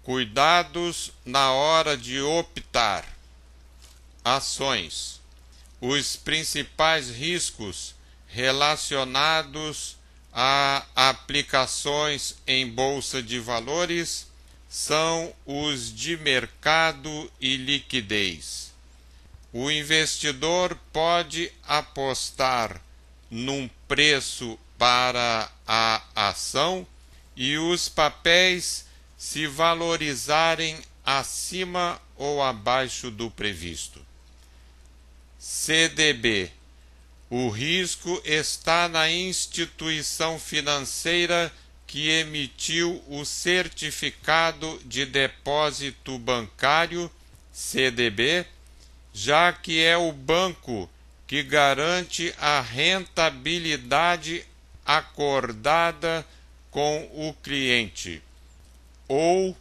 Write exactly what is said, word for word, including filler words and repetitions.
Cuidados na hora de optar. Ações. Os principais riscos relacionados a aplicações em bolsa de valores são os de mercado e liquidez. O investidor pode apostar num preço para a ação e os papéis se valorizarem acima ou abaixo do previsto. C D B. O risco está na instituição financeira que emitiu o certificado de depósito bancário, C D B, já que é o banco que garante a rentabilidade acordada com o cliente, ou